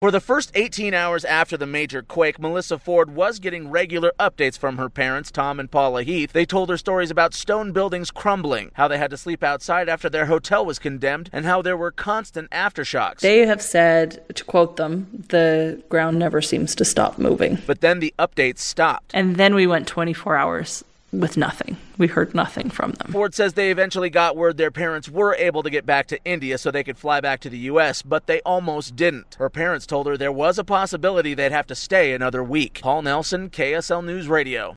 For the first 18 hours after the major quake, Melissa Ford was getting regular updates from her parents, Tom and Paula Heath. They told her stories about stone buildings crumbling, how they had to sleep outside after their hotel was condemned, and how there were constant aftershocks. They have said, to quote them, the ground never seems to stop moving. But then the updates stopped. And then we went 24 hours with nothing. We heard nothing from them. Ford says they eventually got word their parents were able to get back to India so they could fly back to the U.S., but they almost didn't. Her parents told her there was a possibility they'd have to stay another week. Paul Nelson, KSL News Radio.